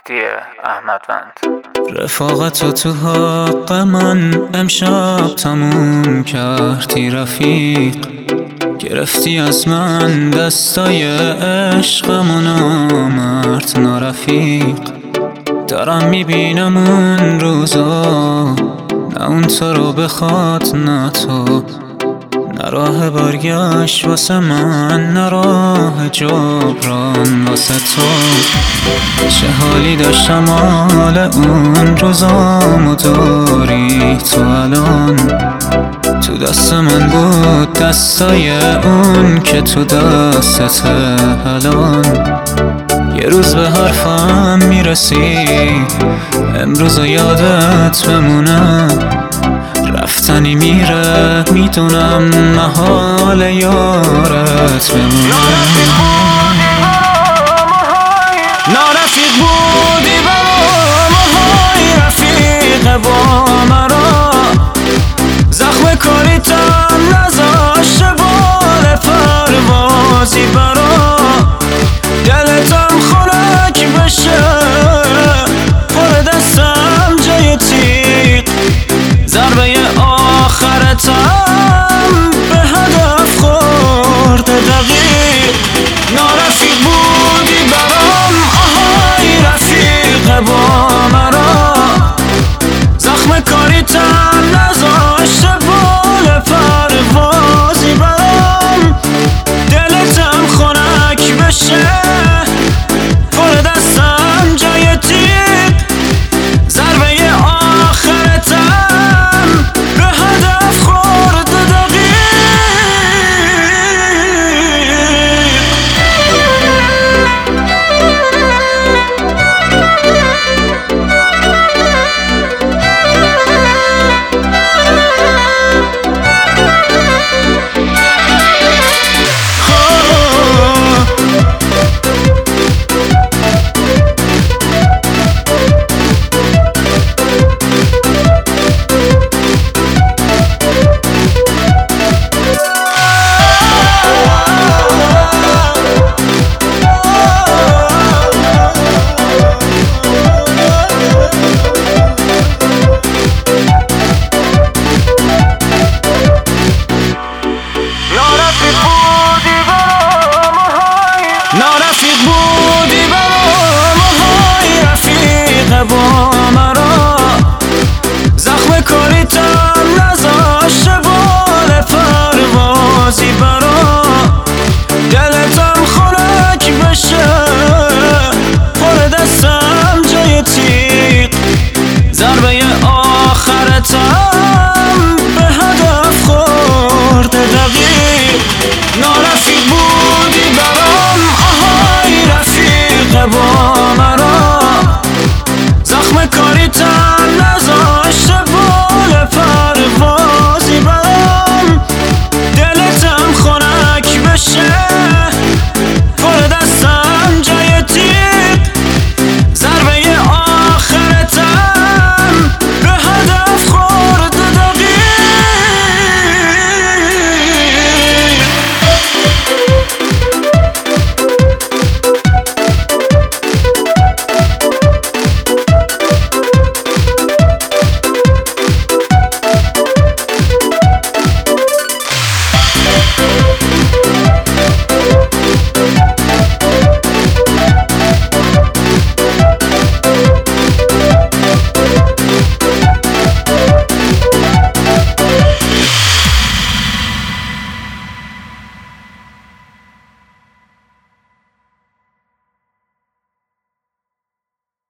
مهدی احمدوند. رفاقت تو حق من امشب تموم کردی رفیق، گرفتی از من دستای عشقم و نامرد نارفیق. دارم میبینم اون روزا، نه اون تو رو بخواد نه تو، نه راه برگشت واسه من نه راه جبران واسه تو. چه حالی داشتم حال اون روزامو داری تو الان، تو دست من بود دستای اون که تو دستت الان. یه روز به حرفم میرسی امروز یادت بمونه، رفتنی میره میدونم محال یارت بمونه. نارفیق بودی برام های رفیق با مرا، زخم کاریتم نذاشته بال پروازی برا، دلتم خنک بشه پر دستم جای تیغ، ضربه آخرتم به هدف خورده دقیق. نارفیق بودی برام آهای رفیق با